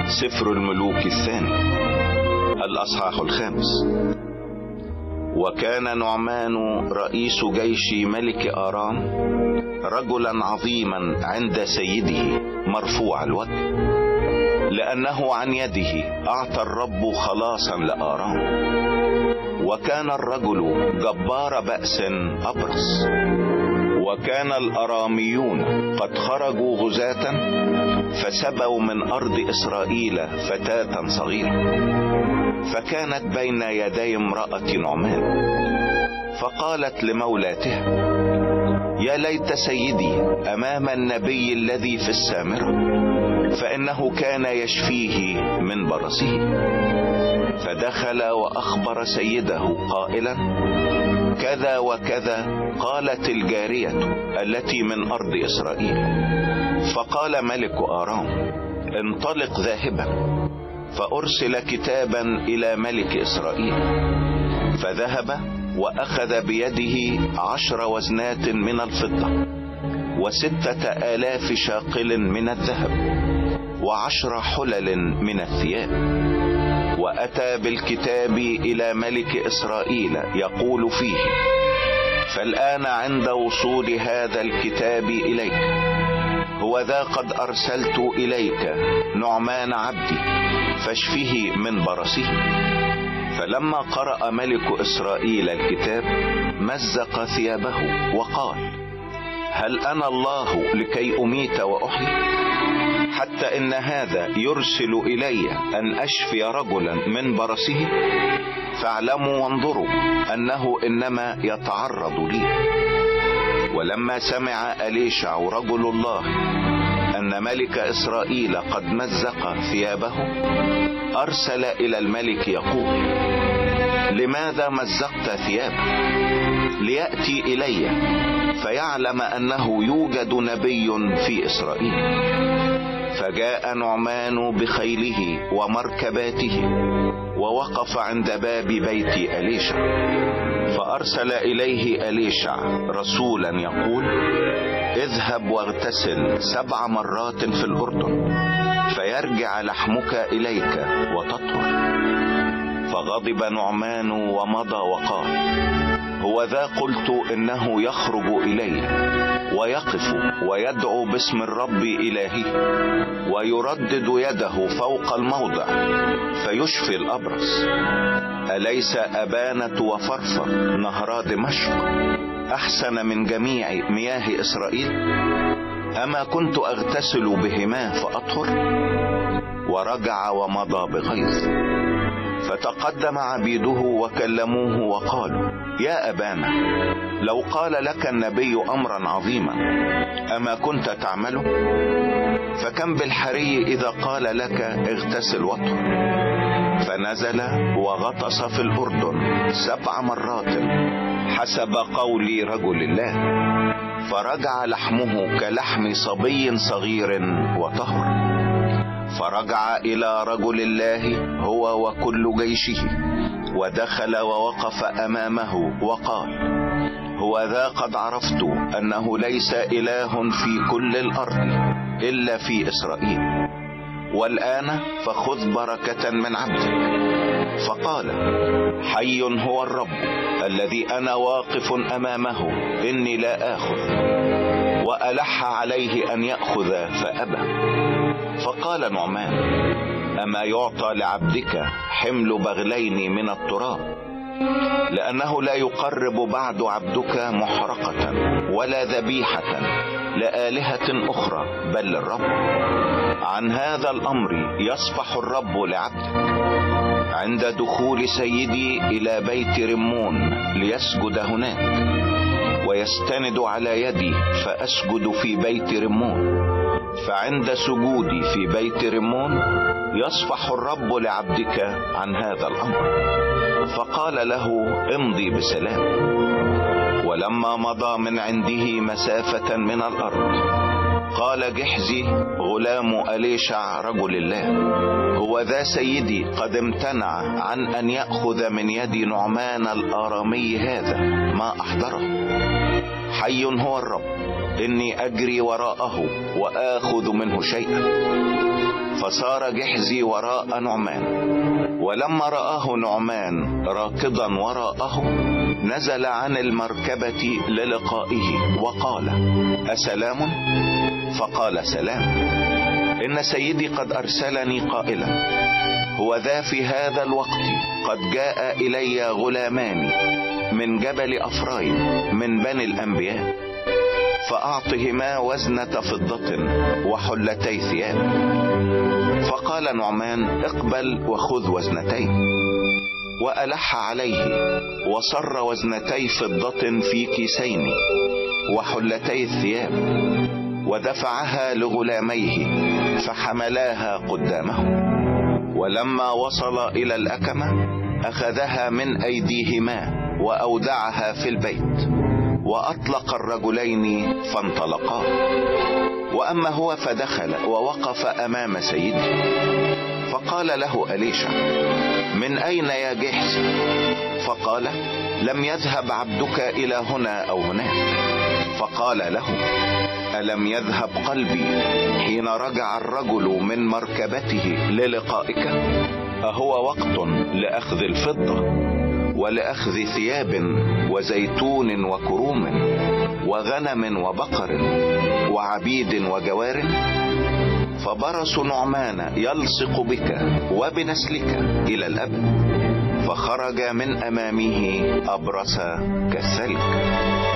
سفر الملوك الثاني الأصحاح 5. وكان نعمان رئيس جيش ملك آرام رجلا عظيما عند سيده مرفوع الوجه، لأنه عن يده أعطى الرب خلاصا لآرام. وكان الرجل جبار بأس أبرص. وكان الأراميون قد خرجوا غزاة فسبوا من أرض إسرائيل فتاة صغيرة، فكانت بين يدي امرأة نعمان، فقالت لمولاتها: يا ليت سيدي أمام النبي الذي في السامرة، فإنه كان يشفيه من برصه. فدخل وأخبر سيده قائلا: كذا وكذا قالت الجارية التي من أرض إسرائيل. فقال ملك آرام: انطلق ذاهبا. فأرسل كتابا إلى ملك إسرائيل، فذهب وأخذ بيده 10 وزنات من الفضة 6,000 شاقل من الذهب 10 حلل من الثياب، وأتى بالكتاب إلى ملك إسرائيل يقول فيه: فالآن عند وصول هذا الكتاب إليك هو ذا قد أرسلت إليك نعمان عبدي فاشفه من برصه. فلما قرأ ملك إسرائيل الكتاب مزق ثيابه وقال: هل أنا الله لكي أميت وأحيي؟ حتى إن هذا يرسل إلي أن أشفي رجلا من برصه؟ فاعلموا وانظروا أنه إنما يتعرض لي. ولما سمع أليشع رجل الله أن ملك إسرائيل قد مزق ثيابه أرسل إلى الملك يقول: لماذا مزقت ثيابك؟ ليأتي إلي فيعلم أنه يوجد نبي في إسرائيل. فجاء نعمان بخيله ومركباته ووقف عند باب بيت أليشع، فأرسل إليه أليشع رسولا يقول: اذهب واغتسل 7 مرات في الأردن فيرجع لحمك إليك وتطهر. فغضب نعمان ومضى وقال: هو ذا قلت إنه يخرج إلي ويقف ويدعو باسم الرب إلهي ويردد يده فوق الموضع فيشفي الأبرص. أليس أبانة وفرفر نهرا دمشق أحسن من جميع مياه إسرائيل؟ أما كنت أغتسل بهما فأطهر؟ ورجع ومضى بغيظ. فتقدم عبيده وكلموه وقالوا: يا أبانا، لو قال لك النبي أمرا عظيما أما كنت تعمله؟ فكم بالحري إذا قال لك اغتسل واطهر؟ فنزل وغطس في الأردن 7 مرات حسب قول رجل الله، فرجع لحمه كلحم صبي صغير وطهر. فرجع إلى رجل الله هو وكل جيشه، ودخل ووقف أمامه وقال: هو ذا قد عرفت أنه ليس إله في كل الأرض إلا في إسرائيل، والآن فخذ بركة من عبدك. فقال: حي هو الرب الذي أنا واقف أمامه إني لا آخذ. وألح عليه أن يأخذ فأبى. فقال نعمان: أما يعطى لعبدك حمل بغلين من التراب؟ لأنه لا يقرب بعد عبدك محرقة ولا ذبيحة لآلهة أخرى بل للرب. عن هذا الأمر يصفح الرب لعبدك عند دخول سيدي إلى بيت رمون ليسجد هناك، ويستند على يدي فأسجد في بيت رمون. فعند سجودي في بيت رمون يصفح الرب لعبدك عن هذا الأمر. فقال له: امضي بسلام. ولما مضى من عنده مسافة من الأرض قال جحزي غلام أليشع رجل الله: هو ذا سيدي قد امتنع عن أن يأخذ من يد نعمان الآرامي هذا ما أحضره. حي هو الرب إني أجري وراءه وآخذ منه شيئا. فصار جحزي وراء نعمان. ولما رآه نعمان راكضا وراءه نزل عن المركبة للقائه وقال: أسلام؟ فقال: سلام، إن سيدي قد أرسلني قائلا: هو ذا في هذا الوقت قد جاء إلي غلامان من جبل أفرايم من بني الأنبياء، فأعطهما وزنة فضة وحلتي ثياب. فقال نعمان: اقبل وخذ وزنتين. وألح عليه وصر وزنتي فضة في كيسين وحلتي الثياب، ودفعها لغلاميه فحملاها قدامه. ولما وصل إلى الأكمة أخذها من أيديهما وأودعها في البيت، وأطلق الرجلين فانطلقا. وأما هو فدخل ووقف أمام سيده، فقال له أليشع: من أين يا جحزي؟ فقال: لم يذهب عبدك إلى هنا أو هناك. فقال له: ألم يذهب قلبي حين رجع الرجل من مركبته للقائك؟ أهو وقت لأخذ الفضة ولأخذ ثياب وزيتون وكروم وغنم وبقر وعبيد وجوار؟ فبرس نعمان يلصق بك وبنسلك إلى الأبد. فخرج من أمامه أبرص كالثلج.